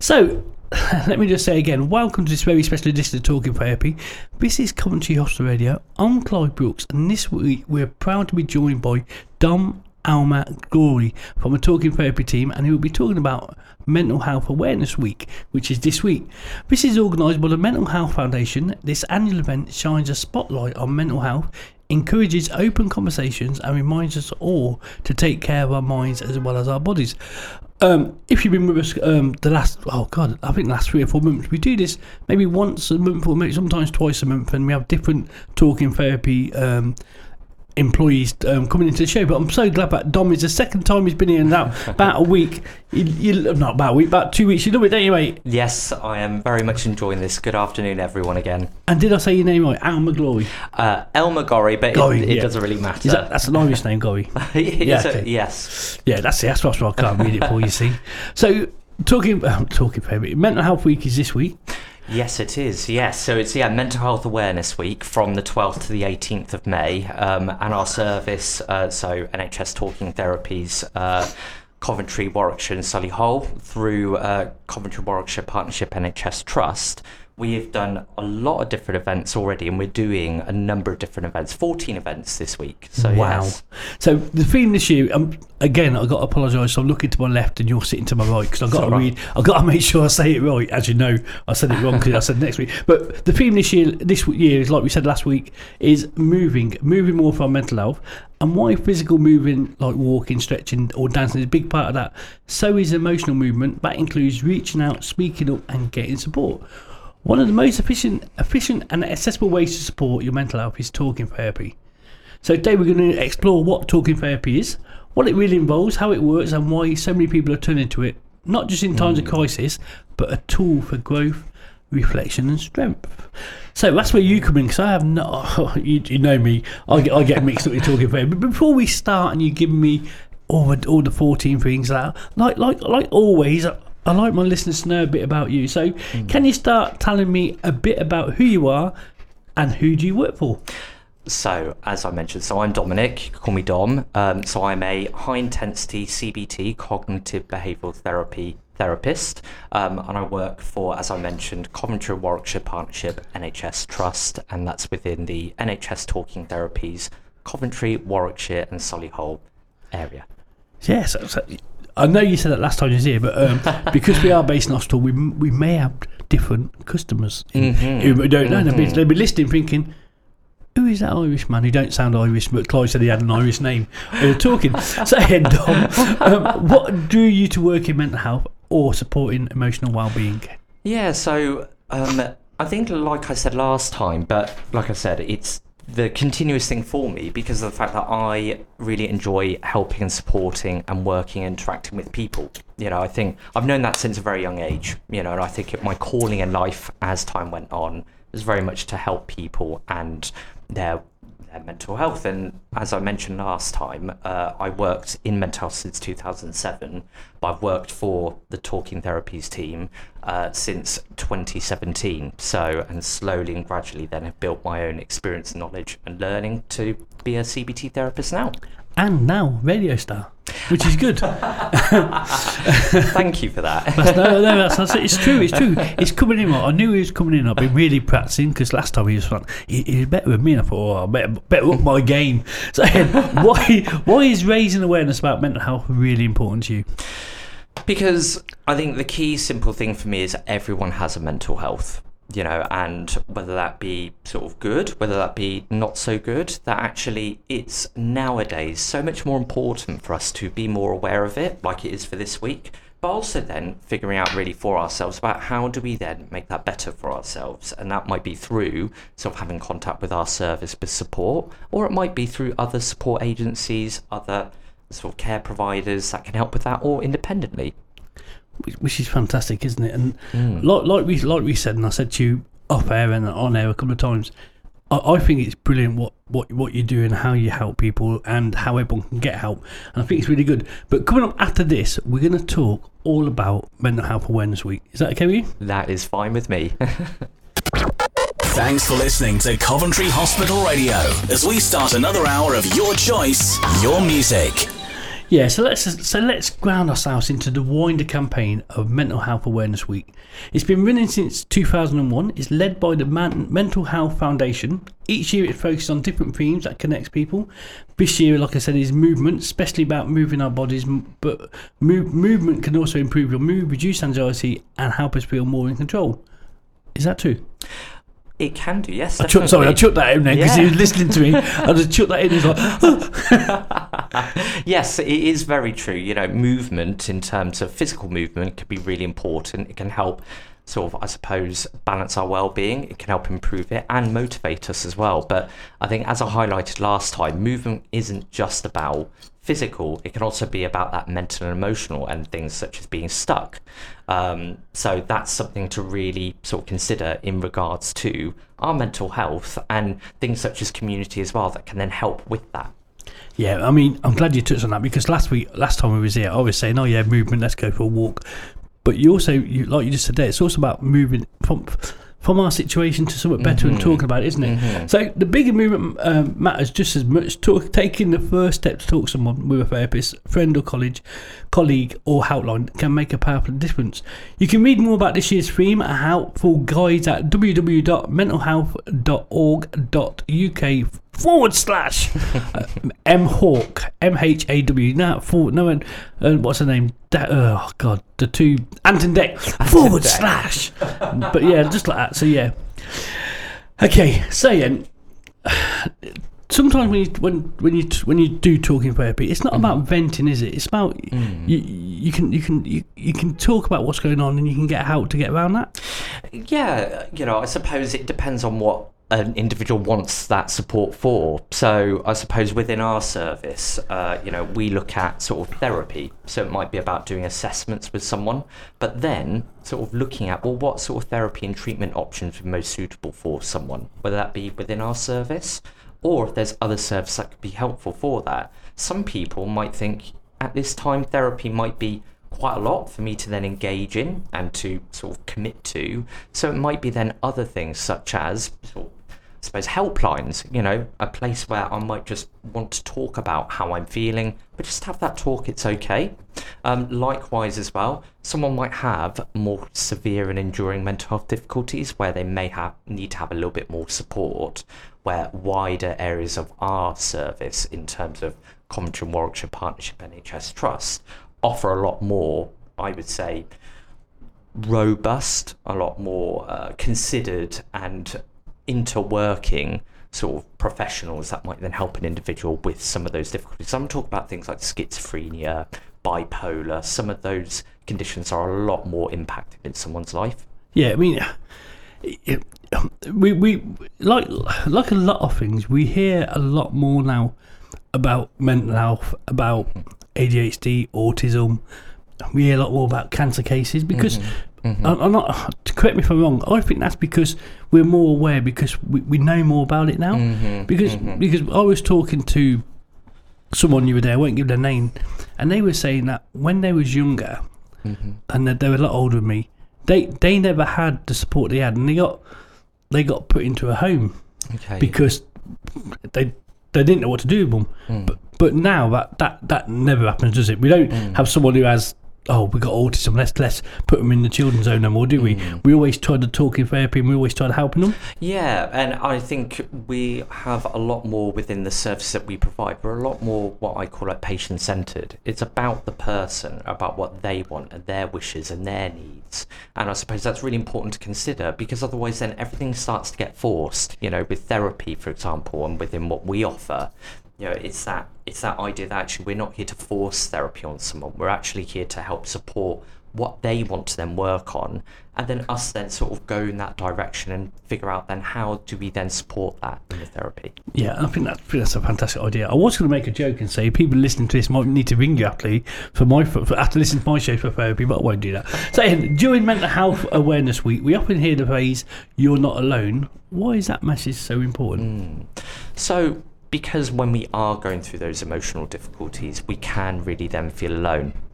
So, let me just say again, welcome to this very special edition of Talking Therapy. This is Coventry Hospital Radio. I'm Clive Brooks, and this week we're proud to be joined by Dom Almagori from the Talking Therapy team, and he will be talking about Mental Health Awareness Week, which is this week. This is organised by the Mental Health Foundation. This annual event shines a spotlight on mental health, encourages open conversations, and reminds us all to take care of our minds as well as our bodies. If you've been with us the last 3 or 4 months, we do this maybe once a month or maybe sometimes twice a month, and we have different Talking Therapy employees coming into the show. But I'm so glad that Dom is the second time he's been here now. About a week, not about a week, about 2 weeks. You love it, don't you, mate? Yes, I am very much enjoying this. Good afternoon, everyone, again. And did I say your name right? Almagori? Elmagori, but it doesn't really matter. That's an Irish name, Gori. Yes. Yeah, that's what I can't read it for, you see. So, talking Therapy, Mental Health Week is this week. Yes, it is. Yes, so it's Mental Health Awareness Week from the 12th to the 18th of May, and our service, so NHS Talking Therapies, Coventry, Warwickshire, and Solihull through Coventry Warwickshire Partnership NHS Trust. We have done a lot of different events already, and we're doing a number of different events, 14 events this week. So wow. Yes. So the theme this year, again, I've got to apologise. So I'm looking to my left and you're sitting to my right because I've got to make sure I say it right. As you know, I said it wrong because I said next week. But the theme this year is, like we said last week, is moving more for our mental health. And why physical moving, like walking, stretching or dancing, is a big part of that. So is emotional movement. That includes reaching out, speaking up and getting support. One of the most efficient and accessible ways to support your mental health is talking therapy. So today we're going to explore what talking therapy is, what it really involves, how it works, and why so many people are turning to it, not just in times of crisis, but a tool for growth, reflection and strength. So that's where you come in, because I have you know me, I get mixed up with talking therapy. But before we start and you give me all the 14 things, like always, I like my listeners to know a bit about you. So can you start telling me a bit about who you are and who do you work for? So, as I mentioned, I'm Dominic, you can call me Dom. So I'm a high-intensity CBT, cognitive behavioural therapy therapist, and I work for, as I mentioned, Coventry Warwickshire Partnership NHS Trust, and that's within the NHS Talking Therapies, Coventry, Warwickshire and Solihull area. Yes, I know you said that last time you was here, but because we are based in hospital, we may have different customers who don't know. They'll be listening thinking, who is that Irish man who don't sound Irish, but Clive said he had an Irish name? Talking. So, Dom, what drew you to work in mental health or supporting emotional well-being? Yeah, so I think, like I said last time, but like I said, it's the continuous thing for me because of the fact that I really enjoy helping and supporting and working and interacting with people. You know, I think I've known that since a very young age, and I think my calling in life as time went on was very much to help people and their mental health. And as I mentioned last time, I worked in mental health since 2007, but I've worked for the Talking Therapies team since 2017. So, and slowly and gradually then have built my own experience and knowledge and learning to be a CBT therapist now. And now radio star, which is good. Thank you for that. That's it's true. It's coming in. I knew he was coming in. I've been really practicing because last time he was better with me, and I thought, I better up my game. So why is raising awareness about mental health really important to you? Because I think the key simple thing for me is everyone has a mental health. And whether that be sort of good, whether that be not so good, that actually it's nowadays so much more important for us to be more aware of it, like it is for this week, but also then figuring out really for ourselves about how do we then make that better for ourselves. And that might be through sort of having contact with our service with support, or it might be through other support agencies, other sort of care providers that can help with that, or independently. Which is fantastic, isn't it? And like we said, and I said to you off air and on air a couple of times, I think it's brilliant what you do and how you help people and how everyone can get help. And I think it's really good. But coming up after this, we're going to talk all about Mental Health Awareness Week. Is that okay with you? That is fine with me. Thanks for listening to Coventry Hospital Radio as we start another hour of your choice, your music. Yeah, so let's ground ourselves into the wider campaign of Mental Health Awareness Week. It's been running since 2001. It's led by the Mental Health Foundation. Each year it focuses on different themes that connects people. This year, like I said, is movement, especially about moving our bodies, but movement can also improve your mood, reduce anxiety, and help us feel more in control. Is that true? It can do, yes. I chucked that in there because he was listening to me. I just chucked that in. He's like, yes, it is very true. You know, movement in terms of physical movement can be really important. It can help sort of, I suppose, balance our well-being. It can help improve it and motivate us as well. But I think, as I highlighted last time, movement isn't just about physical. It can also be about that mental and emotional and things such as being stuck. So that's something to really sort of consider in regards to our mental health and things such as community as well that can then help with that. Yeah, I mean, I'm glad you touched on that because last time we was here, I was saying, oh yeah, movement, let's go for a walk. But you also, like you just said there, it's also about moving from our situation to something better and talking about it, isn't it? Mm-hmm. So the bigger movement matters just as much. Taking the first step to talk to someone with a therapist, friend or colleague or helpline can make a powerful difference. You can read more about this year's theme and helpful guides at www.mentalhealth.org.uk/MHAW, MHAW. What's her name? Anton Deck / But yeah, just like that. So yeah. Okay, so yeah. Sometimes when you do talking therapy, it's not about venting, is it? It's about you can talk about what's going on and you can get help to get around that. Yeah, you know, I suppose it depends on what an individual wants that support for. So I suppose within our service, you know, we look at sort of therapy. So it might be about doing assessments with someone, but then sort of looking at, well, what sort of therapy and treatment options are most suitable for someone, whether that be within our service or if there's other services that could be helpful for that. Some people might think at this time therapy might be quite a lot for me to then engage in and to sort of commit to. So it might be then other things such as sort of, I suppose, helplines, you know, a place where I might just want to talk about how I'm feeling, but just have that talk, it's okay. Likewise as well, someone might have more severe and enduring mental health difficulties where they may need to have a little bit more support, where wider areas of our service in terms of Coventry and Warwickshire Partnership NHS Trust offer a lot more, I would say, robust, a lot more considered and interworking sort of professionals that might then help an individual with some of those difficulties. I'm talking about things like schizophrenia, bipolar. Some of those conditions are a lot more impacted in someone's life. Yeah, I mean, we like a lot of things. We hear a lot more now about mental health, about ADHD, autism. We hear a lot more about cancer cases because I'm not, correct me if I'm wrong, I think that's because we're more aware, because we know more about it now. Because I was talking to someone the other day, I won't give their name, and they were saying that when they was younger and they were a lot older than me, they never had the support they had, and they got put into a home because they didn't know what to do with them. But now that never happens, does it? We don't have someone who has, oh, we got autism, let's put them in the children's home no more, do we? We always try to talk in therapy and we always try to help them. Yeah, and I think we have a lot more within the service that we provide. We're a lot more what I call patient-centred. It's about the person, about what they want and their wishes and their needs. And I suppose that's really important to consider, because otherwise then everything starts to get forced. You know, with therapy, for example, and within what we offer, you know, it's that idea that actually we're not here to force therapy on someone. We're actually here to help support what they want to then work on, and then us then sort of go in that direction and figure out then how do we then support that in the therapy. Yeah, I think that's a fantastic idea. I was going to make a joke and say people listening to this might need to ring you after listening to my show for therapy, but I won't do that. So during Mental Health Awareness Week, we often hear the phrase, "You're not alone." Why is that message so important? Because when we are going through those emotional difficulties, we can really then feel alone.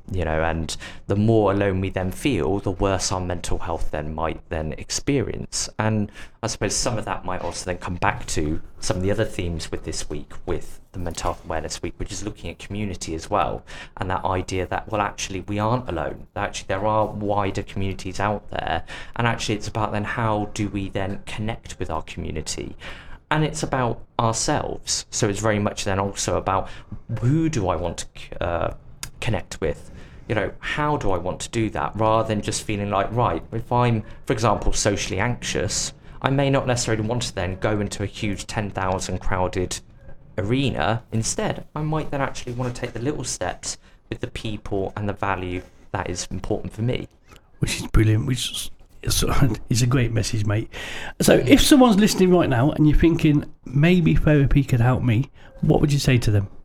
and the more alone we then feel, the worse our mental health then might then experience. And I suppose some of that might also then come back to some of the other themes with this week, with the Mental Health Awareness Week, which is looking at community as well, and that idea that, well, actually we aren't alone, that actually there are wider communities out there, and actually it's about then how do we then connect with our community. And it's about ourselves. So it's very much then also about, who do I want to connect with? How do I want to do that? Rather than just feeling like, right, if I'm, for example, socially anxious, I may not necessarily want to then go into a huge 10,000 crowded arena. Instead, I might then actually want to take the little steps with the people and the value that is important for me. Which is brilliant, it's a great message, mate. So if someone's listening right now and you're thinking maybe therapy could help me, what would you say to them?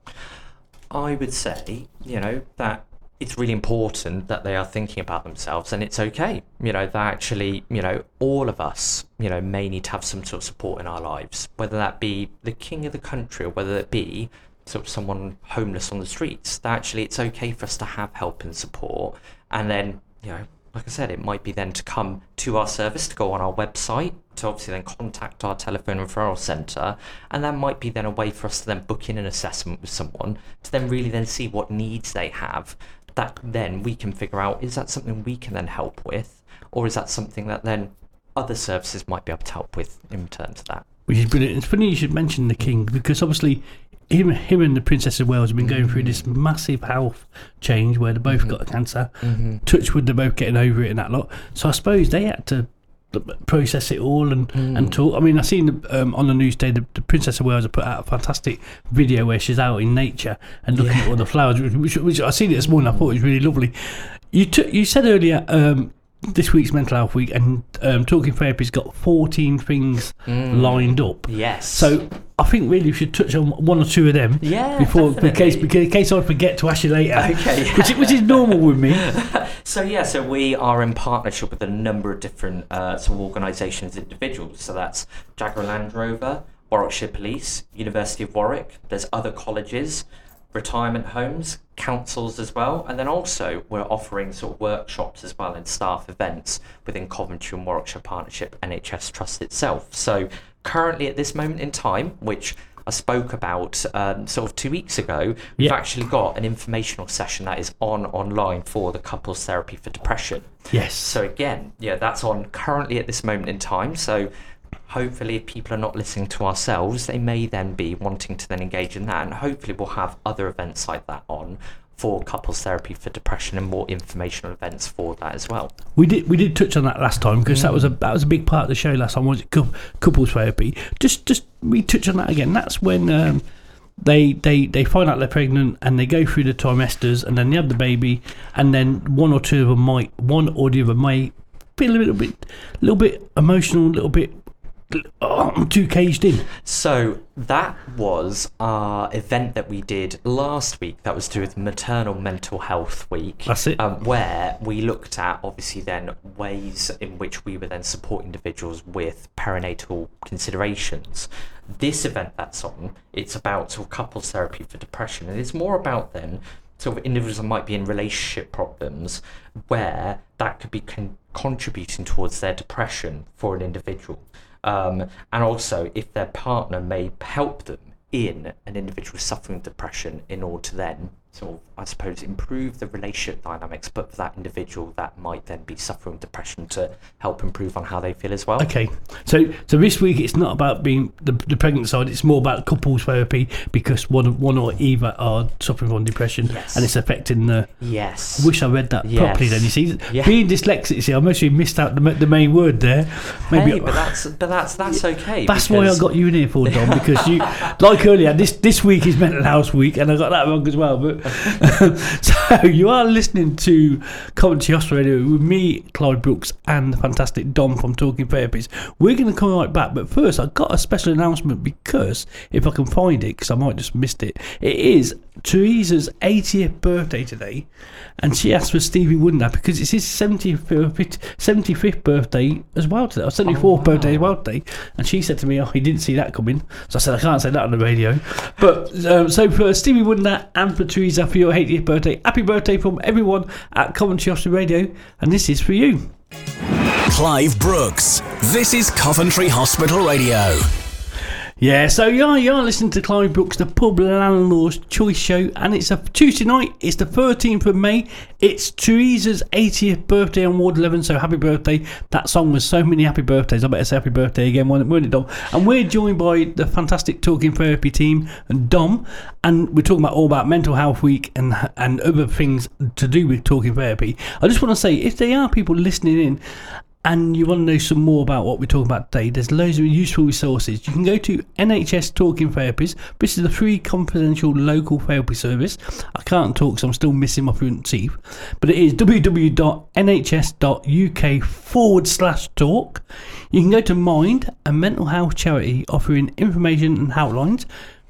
I would say, that it's really important that they are thinking about themselves, and it's okay, that actually, all of us, may need to have some sort of support in our lives, whether that be the king of the country or whether it be sort of someone homeless on the streets. That actually it's okay for us to have help and support. And then, like I said, it might be then to come to our service, to go on our website, to obviously then contact our telephone referral centre, and that might be then a way for us to then book in an assessment with someone, to then really then see what needs they have, that then we can figure out, is that something we can then help with, or is that something that then other services might be able to help with in return to that. Which is brilliant. It's funny you should mention the king, because obviously him and the Princess of Wales have been going through this massive health change where they both got cancer. Touch wood, they're both getting over it and that lot. So I suppose they had to process it all and talk. I mean, I seen on the news today the Princess of Wales have put out a fantastic video where she's out in nature and looking at all the flowers, which I seen it this morning. I thought it was really lovely. You said earlier this week's Mental Health Week, and Talking Therapy's got 14 things lined up. Yes. So I think really we should touch on one or two of them before, in case I forget to ask you later. Okay. which is normal with me. So we are in partnership with a number of different sort of organisations, individuals. So that's Jaguar Land Rover, Warwickshire Police, University of Warwick. There's other colleges, retirement homes, councils as well, and then also we're offering sort of workshops as well and staff events within Coventry and Warwickshire Partnership NHS Trust itself. So currently at this moment in time, which I spoke about sort of 2 weeks ago, we've actually got an informational session that is online for the couples therapy for depression. Yes. So again, that's on currently at this moment in time. So hopefully if people are not listening to ourselves, they may then be wanting to then engage in that, and hopefully we'll have other events like that on for couples therapy for depression and more informational events for that as well. We did touch on that last time, because that was a big part of the show last time, was it? Couples therapy. Just we touch on that again. That's when they find out they're pregnant and they go through the trimesters and then they have the baby, and then one or the other might feel a little bit emotional, a little bit. I'm too caged in. So that was our event that we did last week that was to do with Maternal Mental Health Week. That's it. Where we looked at obviously then ways in which we would then support individuals with perinatal considerations. This event that's on, it's about sort of couples therapy for depression, and it's more about then sort of individuals that might be in relationship problems where that could be contributing towards their depression for an individual. And also if their partner may help them in an individual suffering depression in order to then sort of, I suppose, improve the relationship dynamics, but for that individual that might then be suffering depression to help improve on how they feel as well. Okay, so this week it's not about being the pregnant side, it's more about couples therapy, because one or either are suffering from depression, and it's affecting the... Yes. I wish I read that properly then, you see. Being dyslexic, you see, I mostly missed out the main word there. Maybe but that's okay. That's why I got you in here for, Dom, because you, like earlier, this week is Mental Health Week, and I got that wrong as well, but... So you are listening to Coventry Hospital Radio with me, Clive Brooks, and the fantastic Dom from Talking Therapies. We're going to come right back, but first I've got a special announcement, because if I can find it, because I might just missed it, it is Teresa's 80th birthday today, and she asked for Stevie Wonder because it's his 75th birthday as well today, or 74th birthday as well today, and she said to me, he didn't see that coming, so I said I can't say that on the radio, but so for Stevie Wonder and for Teresa Teresa, for your 80th birthday. Happy birthday from everyone at Coventry Hospital Radio, and this is for you. Clive Brooks. This is Coventry Hospital Radio. Yeah, so you are listening to Clive Brooks, the Pub Landlord's Choice Show, and it's a Tuesday night. It's the 13th of May. It's Teresa's 80th birthday on Ward 11, so happy birthday. That song was so many happy birthdays. I better say happy birthday again, weren't it, Dom? And we're joined by the fantastic Talking Therapy team and Dom, and we're talking all about Mental Health Week and other things to do with Talking Therapy. I just want to say, if there are people listening in and you want to know some more about what we're talking about today, there's loads of useful resources. You can go to NHS Talking Therapies. This is a free confidential local therapy service. I can't talk, so I'm still missing my front teeth. But it is www.nhs.uk/talk. You can go to Mind, a mental health charity offering information and helplines,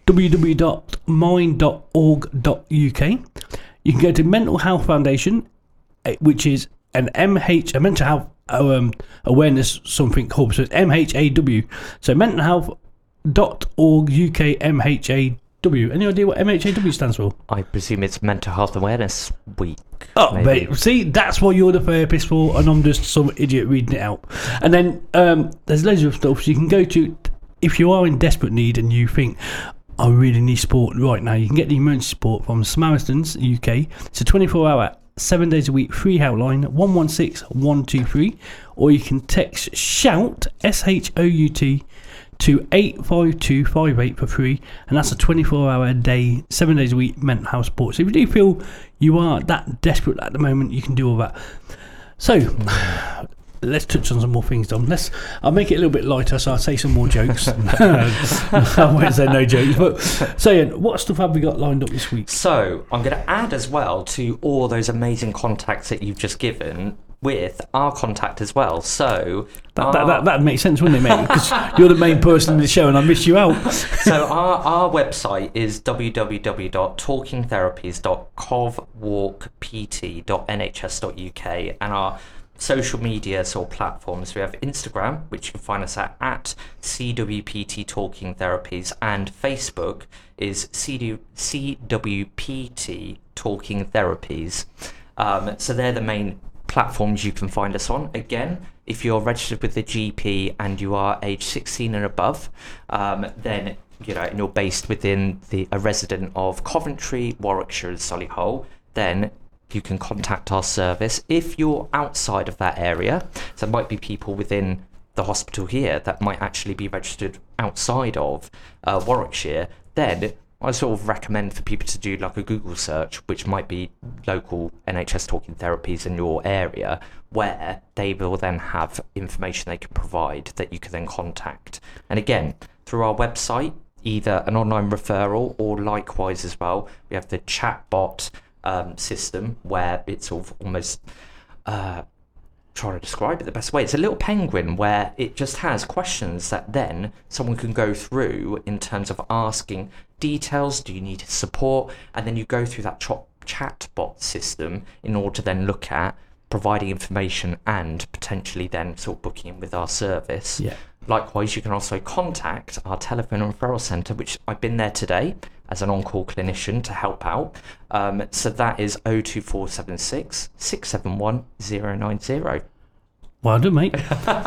www.mind.org.uk. You can go to Mental Health Foundation, which is a mental health awareness something hub, so it's MHAW, so mentalhealth.org UK MHAW. Any idea what MHAW stands for? I presume it's Mental Health Awareness Week. Oh, mate, see, that's what you're the therapist for, and I'm just some idiot reading it out. And then there's loads of stuff, so you can go to, if you are in desperate need and you think, I really need support right now, you can get the emergency support from Samaritans UK. It's a 24-hour 7 days a week free helpline 116 123, or you can text SHOUT SHOUT to 85258 for free, and that's a 24-hour a day 7 days a week mental health support. So if you do feel you are that desperate at the moment, you can do all that. So let's touch on some more things, Dom. I'll make it a little bit lighter, so I'll say some more jokes. I won't say no jokes. But so, what stuff have we got lined up this week? So I'm going to add as well to all those amazing contacts that you've just given with our contact as well. So that makes sense, wouldn't it, mate? Because you're the main person in the show, and I miss you out. So our website is www.talkingtherapies.covwalkpt.nhs.uk, and our social media sort of platforms, we have Instagram, which you can find us at CWPT Talking Therapies, and Facebook is CWPT Talking Therapies. So they're the main platforms you can find us on. Again, if you're registered with the GP and you are age 16 and above, then and you're based within a resident of Coventry, Warwickshire and Solihull, then you can contact our service. If you're outside of that area, so there might be people within the hospital here that might actually be registered outside of Warwickshire, then I sort of recommend for people to do like a Google search, which might be local NHS Talking Therapies in your area, where they will then have information they can provide that you can then contact. And again, through our website, either an online referral or likewise as well, we have the chatbot system where it's sort of almost trying to describe it the best way. It's a little penguin where it just has questions that then someone can go through in terms of asking details. Do you need support? And then you go through that chatbot system in order to then look at providing information and potentially then sort of booking in with our service. Yeah. Likewise, you can also contact our telephone and referral centre, which I've been there today as an on-call clinician to help out. So that is 02476 671 090. Well done, mate.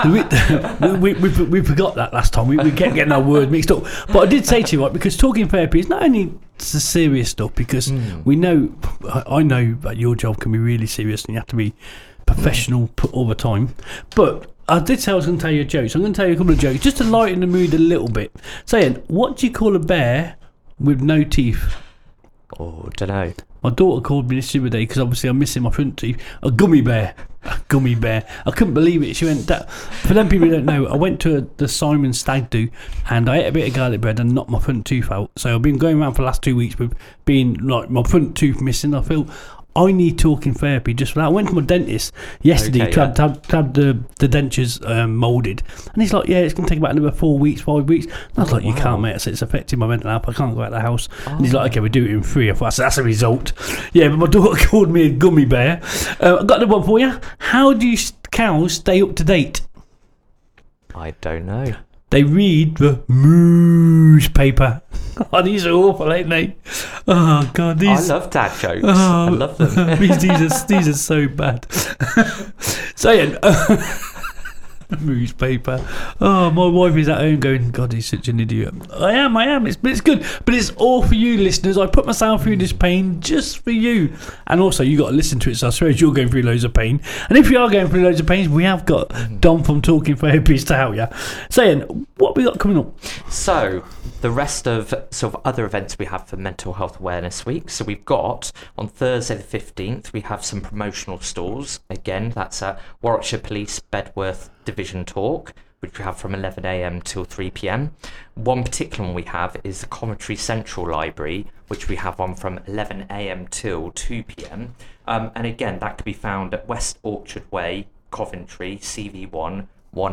we forgot that last time. We kept getting our word mixed up. But I did say to you, right, because talking therapy is not only the serious stuff, because I know that your job can be really serious and you have to be professional all the time. But I did say I was going to tell you a joke, so I'm going to tell you a couple of jokes just to lighten the mood a little bit. Saying, what do you call a bear with no teeth? Oh, don't know. My daughter called me this the other day because obviously I'm missing my front teeth. A gummy bear. A gummy bear. I couldn't believe it. She went, that. For them people who don't know, I went to the Simon Stag Do and I ate a bit of garlic bread and knocked my front tooth out. So I've been going around for the last 2 weeks with being like my front tooth missing. I feel I need talking therapy just for that. I went to my dentist yesterday to have the dentures moulded, and he's like, yeah, it's going to take about another 4 weeks, 5 weeks. And I was like, you can't, mate. I said, it's affecting my mental health. I can't go out of the house. And he's like, okay, we do it in 3 or 4. I said, that's a result. Yeah, but my daughter called me a gummy bear. I've got another one for you. How do cows stay up to date? I don't know. They read the newspaper. Oh, these are awful, ain't they? Oh God, these. I love dad jokes. I love them. these are so bad. So yeah. Newspaper. Oh, my wife is at home going, God, he's such an idiot. I am. It's good, but it's all for you, listeners. I put myself through this pain just for you, and also you got to listen to it. So I suppose you're going through loads of pain, and if you are going through loads of pain, we have got Dom from Talking Therapies to help you. Saying, what have we got coming up? So the rest of sort of other events we have for Mental Health Awareness Week. So we've got on Thursday the 15th, we have some promotional stalls. Again, that's at Warwickshire Police Bedworth Division Talk, which we have from 11 a.m. till 3 p.m. One particular one we have is the Coventry Central Library, which we have on from 11 a.m. till 2 p.m. And again, that can be found at West Orchard Way, Coventry, CV1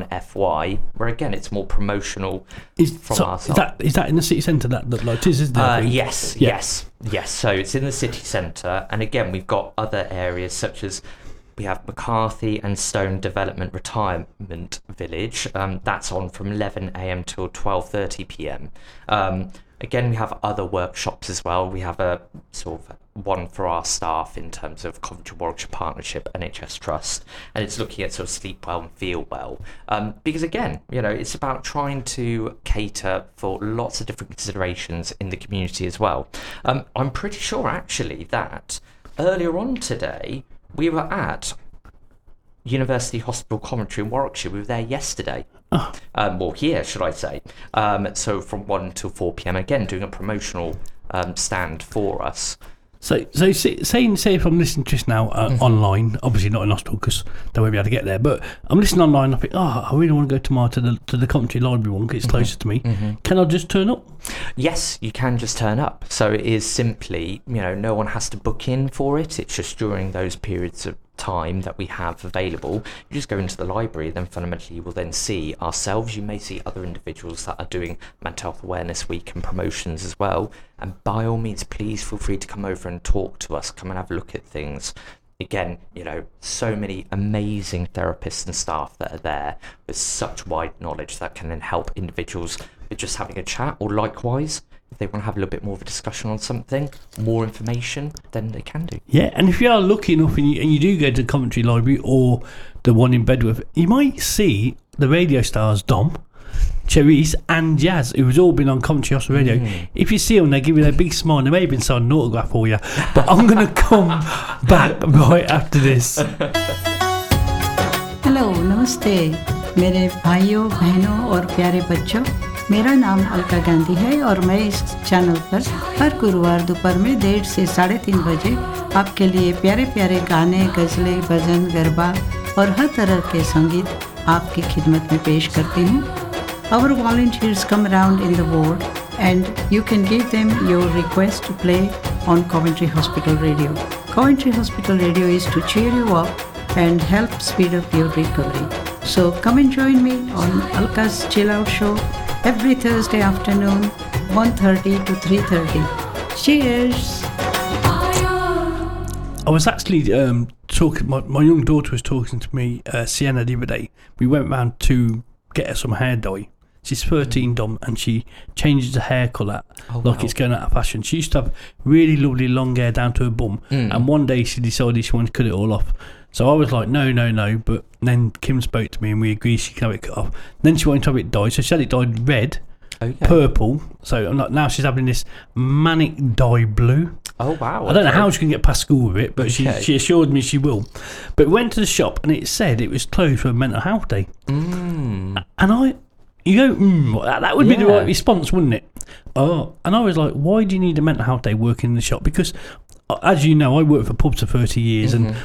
1FY, where again it's more promotional from our side. Is that in the city centre? That like is, isn't it? Yes. So it's in the city centre, and again we've got other areas such as we have McCarthy and Stone Development Retirement Village. That's on from 11 a.m. till 12:30 p.m. Again, we have other workshops as well. We have a sort of one for our staff in terms of Coventry Warwickshire Partnership NHS Trust, and it's looking at sort of sleep well and feel well. Because again, it's about trying to cater for lots of different considerations in the community as well. I'm pretty sure actually that earlier on today we were at University Hospital Coventry in Warwickshire. We were there yesterday. Here, should I say. So from 1 till 4 p.m, again, doing a promotional stand for us. So say if I'm listening to this now online, obviously not in hospital because they won't be able to get there, but I'm listening online, I think, I really want to go tomorrow to the Coventry Library one because it's closer to me. Can I just turn up? Yes, you can just turn up. So it is simply, no one has to book in for it. It's just during those periods of time that we have available. You just go into the library, then fundamentally you will then see ourselves. You may see other individuals that are doing Mental Health Awareness Week and promotions as well. And by all means, please feel free to come over and talk to us, come and have a look at things. Again, so many amazing therapists and staff that are there with such wide knowledge that can then help individuals with just having a chat, or likewise, if they want to have a little bit more of a discussion on something, more information, then they can do. Yeah, and if you are lucky enough and you do go to the Coventry Library or the one in Bedworth, you might see the radio stars Dom, Cherise and Jazz, who's all been on Coventry Hospital Radio. If you see them, they give you their big smile, and they may have been signing an autograph for you. But I'm going to come back right after this. Hello, नमस्ते मेरे भाइयों, बहनों और प्यारे बच्चों। मेरा नाम अलका गांधी है और मैं इस चैनल पर हर गुरुवार दोपहर में 1:30 से 3:30 बजे आपके लिए प्यारे प्यारे गाने, गज़लें, भजन, गरबा और हर तरह के संगीत आपकी खिदमत में पेश करती हूँ। Our volunteers come around in the ward and you can give them your request to play on Coventry Hospital Radio. Coventry Hospital Radio is to cheer you up and help speed up your recovery. So come and join me on Alka's Chill Out Show every Thursday afternoon, 1:30 to 3:30. Cheers! I was actually talking, my young daughter was talking to me, Sienna, the other day. We went round to get her some hair dye. She's 13, Dom, and she changes her hair colour like it's going out of fashion. She used to have really lovely long hair down to her bum, and one day she decided she wanted to cut it all off. So I was like, no, but then Kim spoke to me and we agreed she can have it cut off. Then she wanted to have it dyed, so she had it dyed red, purple. So I'm like, now she's having this manic dye blue. Oh wow! I don't know how she can get past school with it, but she assured me she will. But we went to the shop and it said it was closed for Mental Health Day. And you go, that would be the right response, wouldn't it? Oh, and I was like, why do you need a Mental Health Day working in the shop? Because, as you know, I worked for pubs for 30 years, and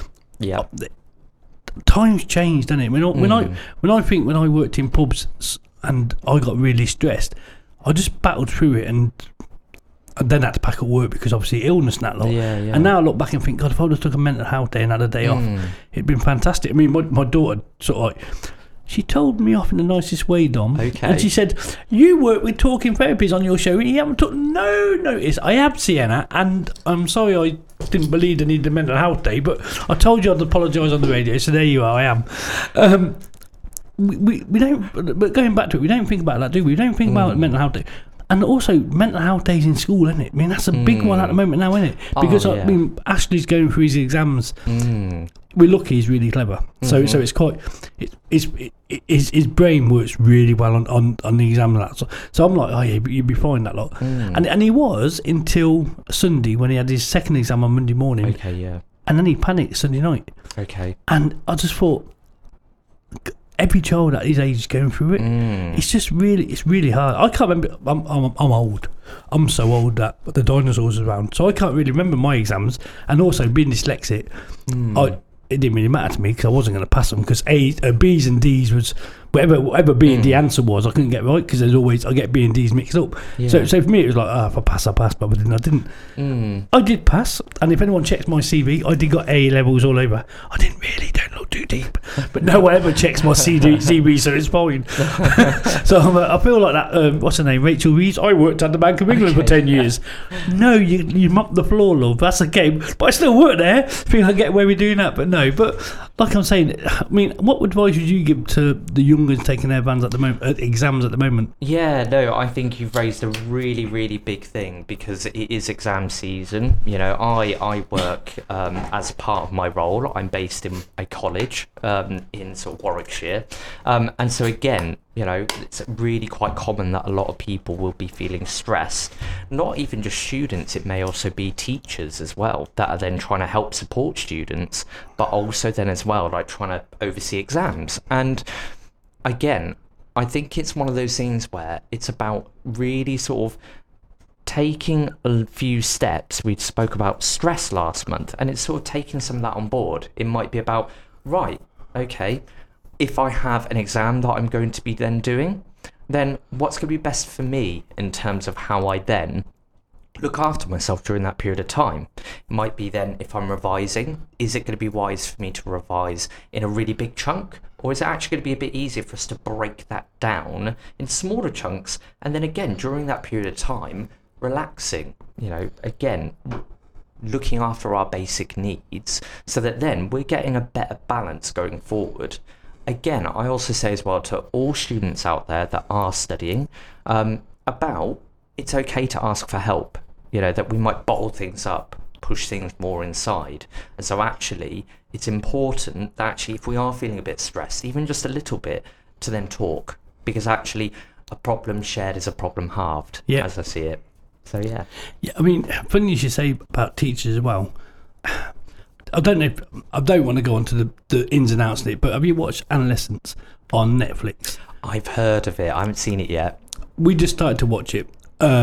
times changed, doesn't it? When I worked in pubs and I got really stressed, I just battled through it and then had to pack up work because obviously illness and that lot. And now I look back and think, God, if I just took a Mental Health Day and had a day off, it'd been fantastic. I mean, my daughter sort of she told me off in the nicest way, Dom. And she said, you work with Talking Therapies on your show and you haven't took no notice. I have, Sienna, and I'm sorry I didn't believe I needed a Mental Health Day, but I told you I'd apologise on the radio, so there you are, I am. We don't, but going back to it, we don't think about that, do we? We don't think about Mental Health Day. And also mental health days in school, isn't it? I mean, that's a big one at the moment now, isn't it? Because I mean, Ashley's going through his exams. We're lucky he's really clever, so it's quite. His brain works really well on the exam and that. So I'm like, oh yeah, you'd be fine that lot. And he was until Sunday when he had his second exam on Monday morning. Okay, yeah. And then he panicked Sunday night. Okay. And I just thought, every child at his age is going through it. It's really hard. I can't remember. I'm old. I'm so old that the dinosaurs are around, so I can't really remember my exams. And also being dyslexic, it didn't really matter to me because I wasn't going to pass them, because B's and D's was whatever B and D answer was, I couldn't get right because there's always I get B and D's mixed up. So for me it was like, if I pass, I pass, but I didn't. I did pass, and if anyone checks my CV, I did got A levels all over. I didn't really, don't look too deep, but no one ever checks my CV, so it's fine. So I feel like that. What's her name? Rachel Reeves. I worked at the Bank of England for 10 years. No, you mopped the floor, love. That's okay, but I still work there. I think I get where we're doing that, but no. But like I'm saying, I mean, what advice would you give to the young ones taking their exams at the moment? Yeah, no, I think you've raised a really, really big thing, because it is exam season. You know, I work as part of my role. I'm based in a college in sort of Warwickshire, and so again, you know, it's really quite common that a lot of people will be feeling stressed. Not even just students, it may also be teachers as well that are then trying to help support students, but also then as well, like trying to oversee exams. And again, I think it's one of those things where it's about really sort of taking a few steps. We spoke about stress last month, and it's sort of taking some of that on board. It might be about, right, okay, if I have an exam that I'm going to be then doing, then what's going to be best for me in terms of how I then look after myself during that period of time. It might be then, if I'm revising, is it going to be wise for me to revise in a really big chunk? Or is it actually going to be a bit easier for us to break that down in smaller chunks? And then again, during that period of time, relaxing, you know, again, looking after our basic needs, so that then we're getting a better balance going forward. Again, I also say as well to all students out there that are studying, about it's okay to ask for help. You know, that we might bottle things up, push things more inside. And so actually, it's important that actually, if we are feeling a bit stressed, even just a little bit, to then talk. Because actually, a problem shared is a problem halved, as I see it. So, yeah. Yeah, I mean, funny you should say about teachers as well. I don't know if, I don't want to go into the ins and outs of it, but have you watched Adolescence on Netflix? I've heard of it. I haven't seen it yet. We just started to watch it.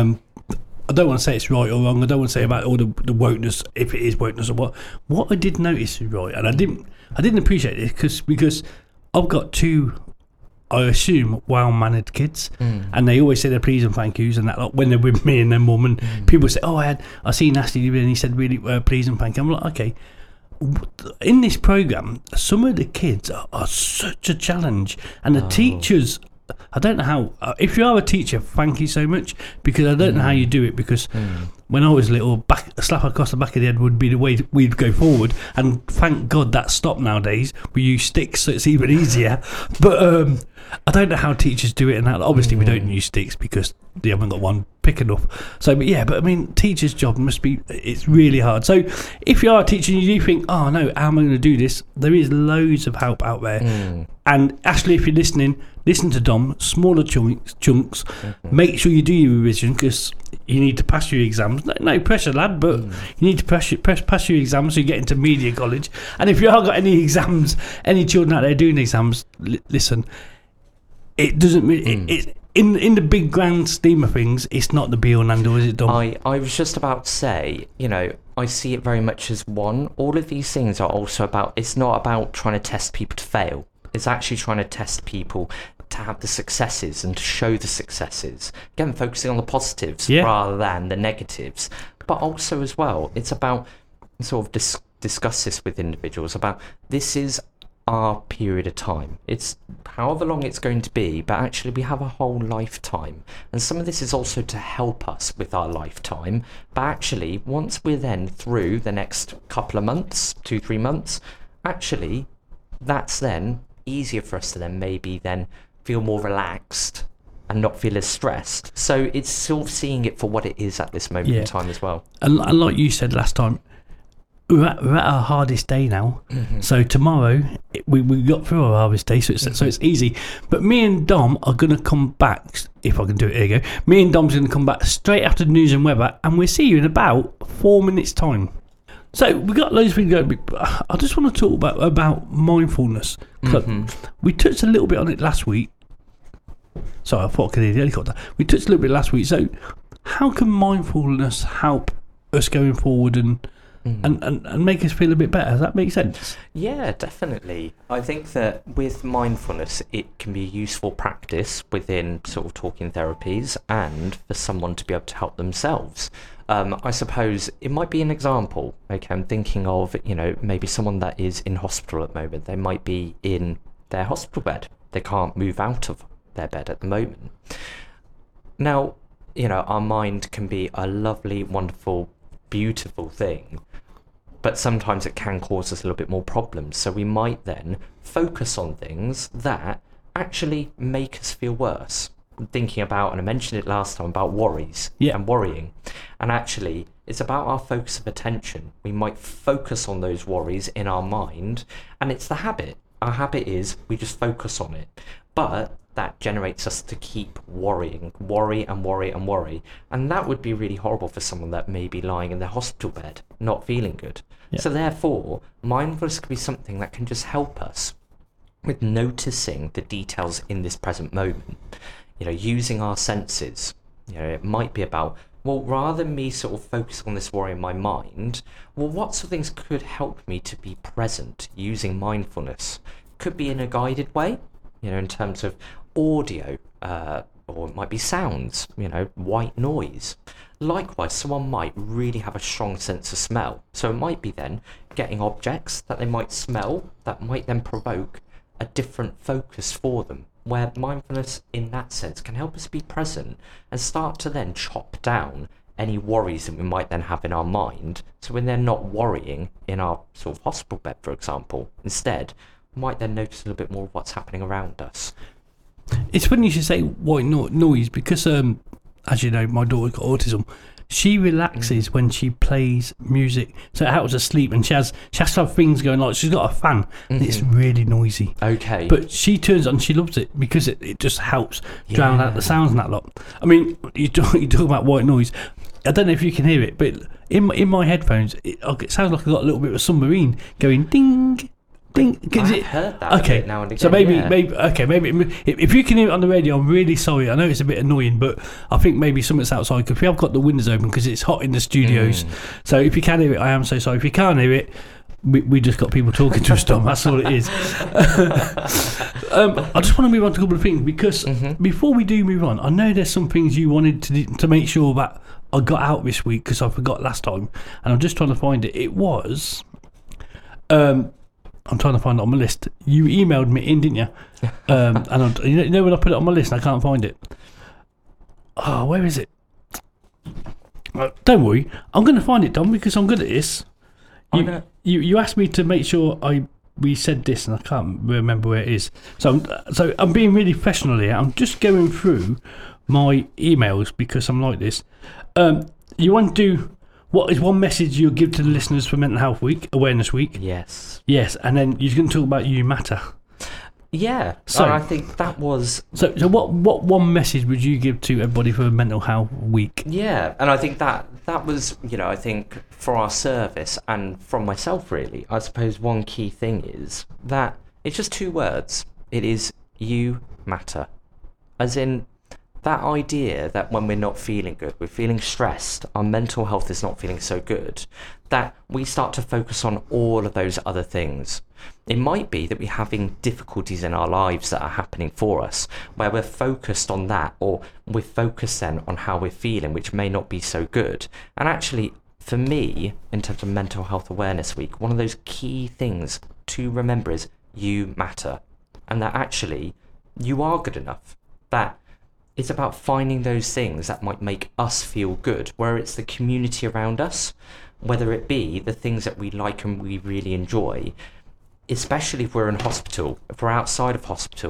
I don't want to say it's right or wrong. I don't want to say about all the wokeness, if it is wokeness or what. What I did notice is right, and I didn't appreciate it because I've got two, I assume, well-mannered kids, and they always say their please and thank yous and that lot when they're with me and their mum, and people say, "Oh, I seen Nasty and he said really please and thank you." I'm like, okay. In this program, some of the kids are such a challenge, and the teachers. I don't know how. If you are a teacher, thank you so much, because I don't know how you do it. Because when I was little, a slap across the back of the head would be the way we'd go forward. And thank God that stopped nowadays. We use sticks, so it's even easier. But I don't know how teachers do it. And that, obviously, we don't use sticks because they haven't got one pick enough. So, but I mean, teachers' job must be. It's really hard. So, if you are a teacher and you do think, oh no, how am I going to do this? There is loads of help out there. And Ashley, if you're listening, listen to Dom, smaller chunks. Make sure you do your revision, because you need to pass your exams. No pressure, lad, but you need to pass your exams so you get into media college. And if you have got any exams, any children out there doing exams, listen, it doesn't really... In the big grand scheme of things, it's not the be-all and end-all, is it, Dom? I was just about to say, you know, I see it very much as one. All of these things are also about... It's not about trying to test people to fail. It's actually trying to test people to have the successes and to show the successes. Again, focusing on the positives rather than the negatives. But also as well, it's about sort of discuss this with individuals about this is our period of time. It's however long it's going to be, but actually we have a whole lifetime. And some of this is also to help us with our lifetime. But actually, once we're then through the next couple of months, 2-3 months, actually, that's then easier for us to then maybe then feel more relaxed and not feel as stressed. So it's sort of seeing it for what it is at this moment in time as well. And like you said last time, we're at our hardest day now. So tomorrow we got through our hardest day, so it's easy. But me and Dom are going to come back, if I can do it. There you go. Me and Dom's going to come back straight after the news and weather, and we'll see you in about 4 minutes time. So we got loads of things going. I just want to talk about mindfulness. We touched a little bit on it last week. Sorry, I thought I could hear the helicopter. We touched a little bit last week. So how can mindfulness help us going forward and make us feel a bit better? Does that make sense? Yeah, definitely. I think that with mindfulness, it can be a useful practice within sort of talking therapies and for someone to be able to help themselves. I suppose it might be an example. Okay, I'm thinking of, maybe someone that is in hospital at the moment. They might be in their hospital bed. They can't move out of their bed at the moment. Now, our mind can be a lovely, wonderful, beautiful thing, but sometimes it can cause us a little bit more problems. So we might then focus on things that actually make us feel worse. I'm thinking about, and I mentioned it last time, about worries and worrying. And actually, it's about our focus of attention. We might focus on those worries in our mind, and it's the habit. Our habit is we just focus on it. But that generates us to keep worrying, worry and worry and worry. And that would be really horrible for someone that may be lying in their hospital bed, not feeling good. Yeah. So therefore, mindfulness can be something that can just help us with noticing the details in this present moment. Using our senses. It might be about, well, rather than me sort of focus on this worry in my mind, well, what sort of things could help me to be present using mindfulness? Could be in a guided way, in terms of audio, or it might be sounds, white noise. Likewise, someone might really have a strong sense of smell. So it might be then getting objects that they might smell that might then provoke a different focus for them, where mindfulness in that sense can help us be present and start to then chop down any worries that we might then have in our mind. So when they're not worrying in our sort of hospital bed, for example, instead, we might then notice a little bit more of what's happening around us. It's funny you should say white noise because, as you know, my daughter's got autism. She relaxes when she plays music, so it helps her sleep. And she has to have things going, like she's got a fan. And it's really noisy. Okay. But she turns on, she loves it because it just helps drown out the sounds and that lot. I mean, you talk about white noise. I don't know if you can hear it, but in my headphones, it sounds like I've got a little bit of a submarine going ding. I've heard that a bit now and again. So maybe if you can hear it on the radio, I'm really sorry. I know it's a bit annoying, but I think maybe something's outside because we have got the windows open because it's hot in the studios. So if you can hear it, I am so sorry. If you can't hear it, we just got people talking to us, Tom. That's all it is. I just want to move on to a couple of things because before we do move on, I know there's some things you wanted to make sure that I got out this week because I forgot last time, and I'm just trying to find it. It was. I'm trying to find it on my list. You emailed me in, didn't you? And you know when I put it on my list, I can't find it. Oh, where is it? Don't worry, I'm going to find it, Dom, because I'm good at this. You asked me to make sure we said this, and I can't remember where it is. So I'm being really professional here. I'm just going through my emails because I'm like this. You want to do. What is one message you'll give to the listeners for Mental Health Week, Awareness Week? Yes. Yes, and then you're going to talk about You Matter. Yeah, so I think that was... So what one message would you give to everybody for Mental Health Week? Yeah, and I think that was, I think for our service and from myself really, I suppose one key thing is that it's just 2 words. It is You Matter. As in... that idea that when we're not feeling good, we're feeling stressed, our mental health is not feeling so good, that we start to focus on all of those other things. It might be that we're having difficulties in our lives that are happening for us, where we're focused on that, or we're focused then on how we're feeling, which may not be so good. And actually, for me, in terms of Mental Health Awareness Week, one of those key things to remember is you matter. And that actually, you are good enough. That it's about finding those things that might make us feel good, where it's the community around us, whether it be the things that we like and we really enjoy, especially if we're in hospital, if we're outside of hospital,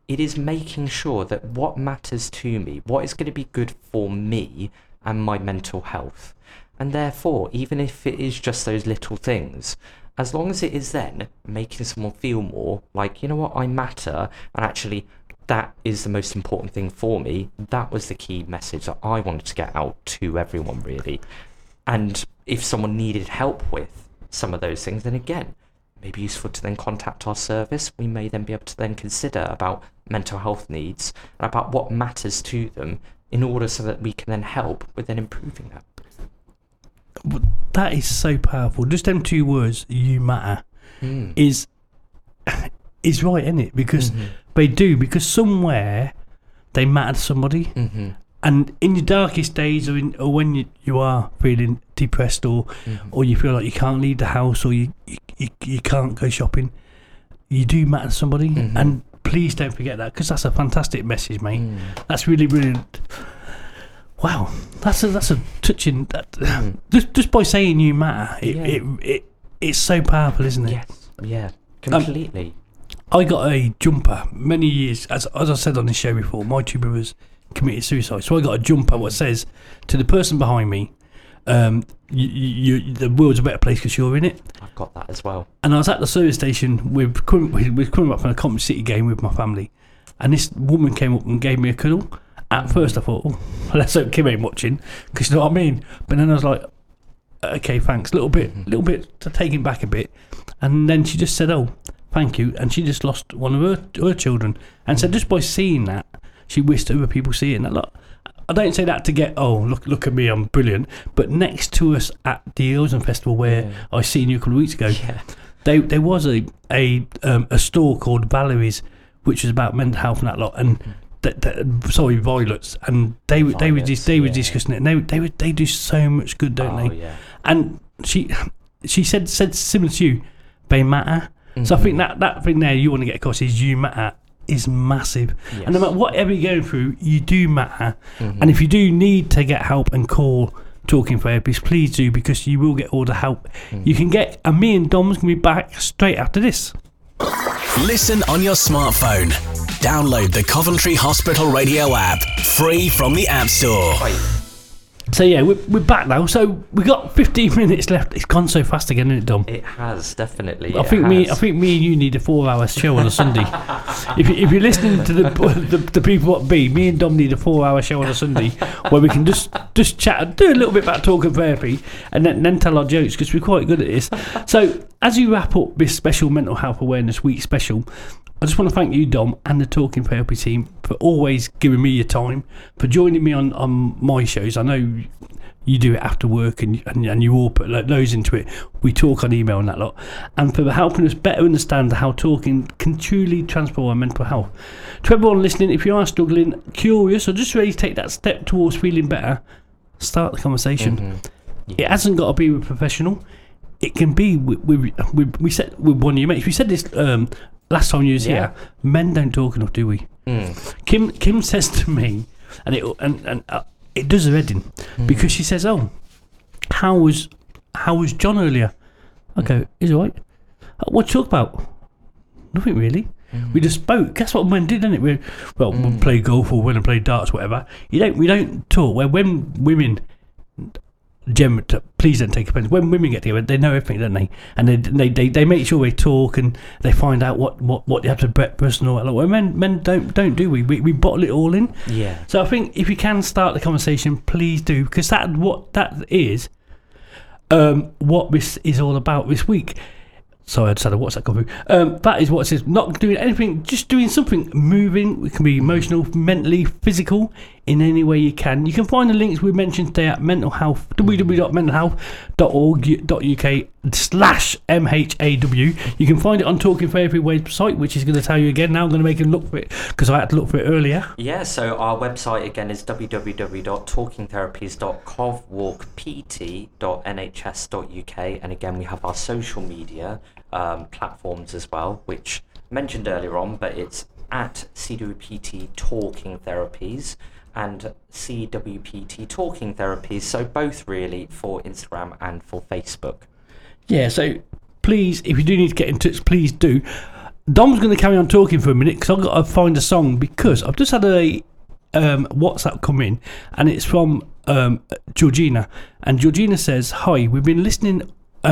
it is making sure that what matters to me, what is going to be good for me and my mental health. And therefore, even if it is just those little things, as long as it is then making someone feel more like, you know what, I matter, and actually that is the most important thing for me, that was the key message that I wanted to get out to everyone, really. And if someone needed help with some of those things, then again, maybe useful to then contact our service. We may then be able to then consider about mental health needs and about what matters to them in order so that we can then help with then improving that. That is so powerful. Just them 2 words, you matter, is right, isn't it? Because they do, because somewhere they matter to somebody. And in your darkest days, or when you are feeling depressed, or you feel like you can't leave the house, or you can't go shopping, you do matter to somebody. And please don't forget that, because that's a fantastic message, mate. That's really brilliant. Wow, that's a touching. Just by saying you matter, it's so powerful, isn't it? Yes, yeah, completely. I got a jumper many years, as I said on this show before. My 2 brothers committed suicide, so I got a jumper what says to the person behind me, the world's a better place because you're in it. I've got that as well. And I was at the service station with coming up from a Coventry City game with my family, and this woman came up and gave me a cuddle. At first I thought, oh, let's hope Kim ain't watching, because you know what I mean. But then I was like, okay, thanks, little bit to take him back a bit, and then she just said, oh, thank you, and she just lost one of her children, and said just by seeing that, she wished other people seeing that. Look, I don't say that to get, oh, look at me, I'm brilliant. But next to us at the Eilsden Festival, where I seen you a couple of weeks ago, there was a store called Valerie's, which was about mental health and that lot, and Violets, and they were discussing it, and they do so much good, don't they? Yeah. And she said similar to you, they matter. So I think that thing there you want to get across is you matter is massive. Yes. And no matter whatever you're going through, you do matter. And if you do need to get help and call Talking Therapies, please do, because you will get all the help you can get. And me and Dom's going to be back straight after this. Listen on your smartphone. Download the Coventry Hospital Radio app, free from the App Store. So yeah, we're back now. So we got 15 minutes left. It's gone so fast again, isn't it, Dom? It has, definitely. I think me and you need a 4-hour show on a Sunday. if you're listening to the people at B, me and Dom need a 4-hour show on a Sunday where we can just chat and do a little bit about talking therapy, and then tell our jokes, because we're quite good at this. So as you wrap up this special Mental Health Awareness Week special, I just want to thank you, Dom, and the Talking Therapy team for always giving me your time, for joining me on my shows. I know you do it after work, and you all put loads into it. We talk on email and that lot, and for helping us better understand how talking can truly transform our mental health. To everyone listening, if you are struggling, curious, or just ready to take that step towards feeling better, start the conversation. It hasn't got to be with a professional. It can be with one of your mates. We said this last time you was here. Men don't talk enough, do we? Kim says to me, and it does her head in, because she says, "Oh, how was John earlier?" I go, "He's all right." What you talk about? Nothing really. We just spoke. That's what men did, didn't it? We play golf or went and play darts, whatever. We don't talk. When women, please don't take offence. When women get together, they know everything, don't they? And they make sure they talk, and they find out what they have for breakfast and all that. Well, men don't do we bottle it all in. Yeah. So I think if you can start the conversation, please do, because that is what this is all about this week. Sorry, I just had a WhatsApp come through. That is what it is. Not doing anything, just doing something. Moving. It can be emotional, mentally, physical, in any way you can. You can find the links we mentioned today at mental health, www.mentalhealth.org.uk/MHAW. You can find it on Talking Therapy website, which is going to tell you again. Now I'm going to make him look for it, because I had to look for it earlier. Yeah, so our website again is www.talkingtherapies.covwalkpt.nhs.uk, and again we have our social media platforms as well, which mentioned earlier on, but it's at CWPT Talking Therapies and CWPT Talking Therapies, so both really for Instagram and for Facebook. Yeah, so please, if you do need to get in touch, please do. Dom's going to carry on talking for a minute because I've got to find a song, because I've just had a WhatsApp come in, and it's from Georgina, and Georgina says, "Hi, we've been listening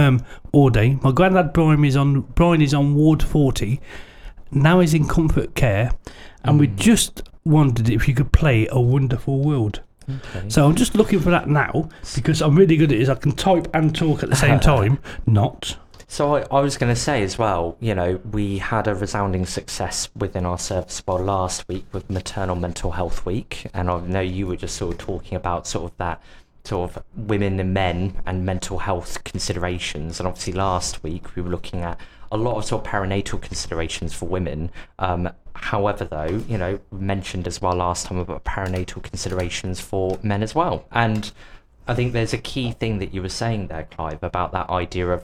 all day. My granddad Brian is on Ward 40. Now he's in comfort care, and we just wondered if you could play A Wonderful World." Okay. So I'm just looking for that now, because I'm really good at it. I can type and talk at the same time. Not. So I was going to say as well, we had a resounding success within our service well last week with Maternal Mental Health Week, and I know you were just sort of talking about sort of that sort of women and men and mental health considerations, and obviously last week we were looking at a lot of sort of perinatal considerations for women. However, though, we mentioned as well last time about perinatal considerations for men as well, and I think there's a key thing that you were saying there, Clive, about that idea of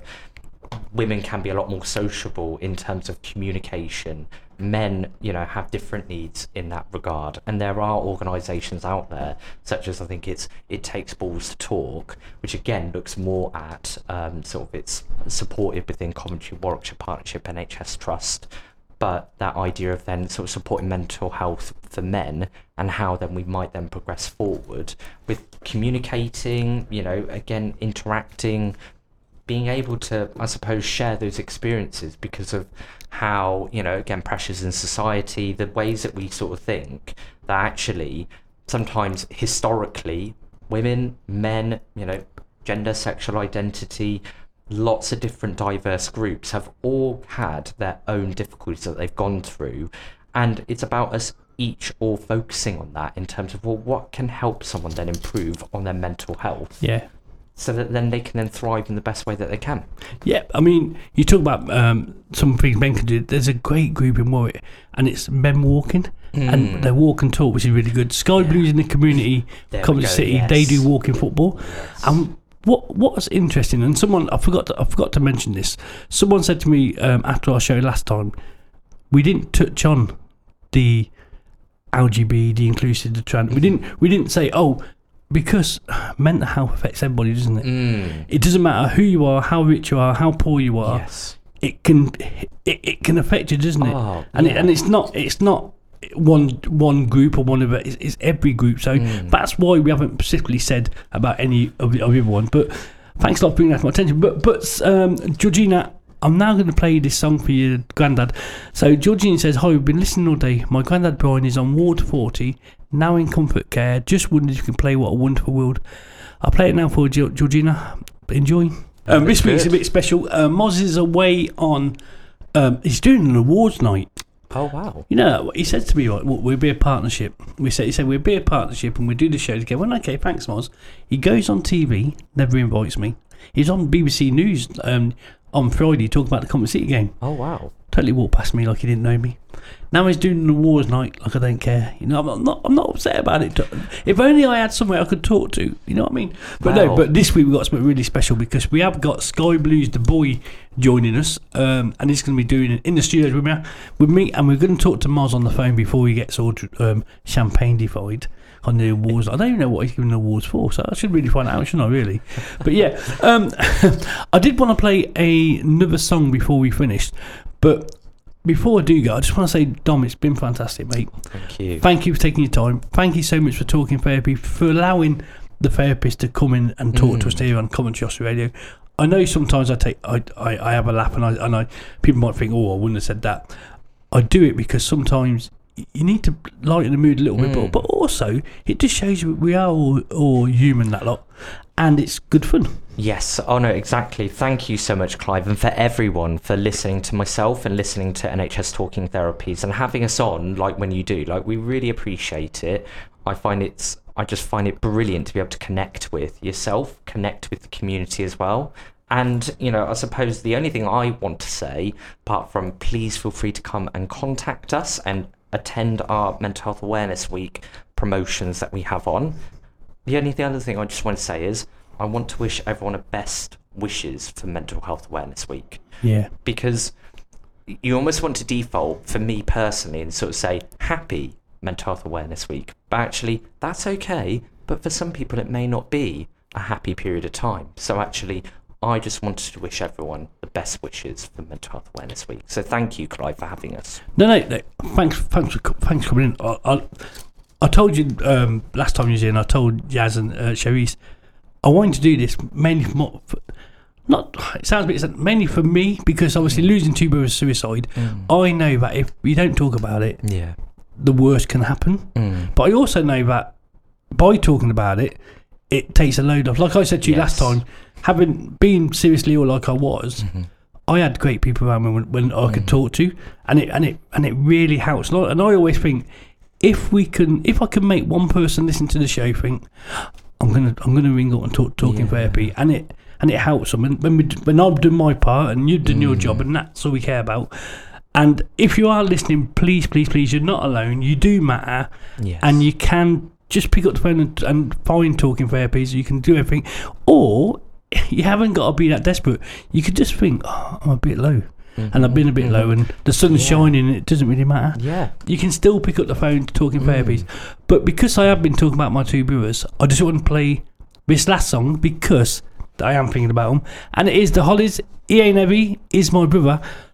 women can be a lot more sociable in terms of communication. Men, have different needs in that regard, and there are organisations out there, such as I think It Takes Balls to Talk, which again looks more at sort of it's supported within Coventry Warwickshire Partnership NHS Trust, but that idea of then sort of supporting mental health for men, and how then we might then progress forward with communicating, again interacting, being able to, I suppose, share those experiences because of how, again, pressures in society, the ways that we sort of think that actually sometimes historically women, men, gender, sexual identity, lots of different diverse groups have all had their own difficulties that they've gone through. And it's about us each all focusing on that in terms of, well, what can help someone then improve on their mental health? Yeah. So that then they can then thrive in the best way that they can. Yeah, I mean, you talk about some things men can do. There's a great group in Warwick, and it's Men Walking, and they walk and talk, which is really good. Sky Blues in the community, Coventry City, yes. they do walking football. Yes. And what's interesting, and someone I forgot to mention this. Someone said to me after our show last time, we didn't touch on the LGB, the inclusive, the trans. We didn't say, because mental health affects everybody, doesn't it? It doesn't matter who you are, how rich you are, how poor you are. Yes. It can affect you, doesn't it? And it's not one group or one of it. It's every group. So that's why we haven't specifically said about any of the other one. But thanks a lot for bringing that to my attention. But Georgina, I'm now going to play this song for your granddad. So Georgina says, "Hi, we've been listening all day. My granddad Brian is on Ward 40, now in comfort care. Just wondered if you can play What a Wonderful World." I'll play it now for Georgina. Enjoy. This week's a bit special. Moz is away on. He's doing an awards night. Oh wow! He said to me, "We'll be a partnership." He said we'll be a partnership and we do the show together. Well, okay, thanks, Moz. He goes on TV, never invites me. He's on BBC News on Friday talking about the Coventry City game. Oh wow! Totally walked past me like he didn't know me. Now he's doing an awards night like I don't care. I'm not upset about it. If only I had somewhere I could talk to. You know what I mean? But no. But this week we've got something really special because we have got Sky Blues the boy joining us, and he's going to be doing it in the studios with me, and we're going to talk to Moz on the phone before he gets all champagne-defied on the awards. I don't even know what he's giving the awards for, so I should really find out, shouldn't I, really? But yeah, I did want to play another song before we finished, but before I do go, I just want to say, Dom, it's been fantastic, mate. Thank you. Thank you for taking your time. Thank you so much for talking therapy, for allowing the therapist to come in and talk to us here on Coventry Hospital Radio. I know sometimes I have a laugh and I people might think, I wouldn't have said that. I do it because sometimes you need to lighten the mood a little bit, but also it just shows you we are all human, that lot, and it's good fun. Yes, no, exactly. Thank you so much, Clive, and for everyone for listening to myself and listening to NHS Talking Therapies and having us on like when you do. Like, we really appreciate it. I just find it brilliant to be able to connect with yourself, connect with the community as well. And, I suppose the only thing I want to say, apart from please feel free to come and contact us and attend our Mental Health Awareness Week promotions that we have on. The other thing I just want to say is I want to wish everyone the best wishes for Mental Health Awareness Week. Yeah. Because you almost want to default, for me personally, and sort of say, happy Mental Health Awareness Week. But actually, that's okay. But for some people, it may not be a happy period of time. So actually, I just wanted to wish everyone the best wishes for Mental Health Awareness Week. So thank you, Clive, for having us. No. Thanks for coming in. I told you last time you was in. I told Yaz and Cherise I wanted to do this mainly it sounds a bit mainly for me, because obviously losing two brothers to suicide, I know that if you don't talk about it, the worst can happen. But I also know that by talking about it, it takes a load off. Like I said to you last time, having been seriously ill like I was, I had great people around me when I could talk to, and it really helps. And I always think, if I can make one person listen to the show think, I'm gonna ring up and talk in therapy, and it helps them. And when I've done my part and you've done your job, and that's all we care about. And if you are listening, please, you're not alone. You do matter, and you can just pick up the phone and find talking therapies. You can do everything, or you haven't got to be that desperate. You could just think, I'm a bit low. And I've been a bit low, and the sun's shining, it doesn't really matter. You can still pick up the phone to talking therapies. But because I have been talking about my two brothers, I just want to play this last song because I am thinking about them. And it is The Hollies, He Ain't Heavy, Is My Brother.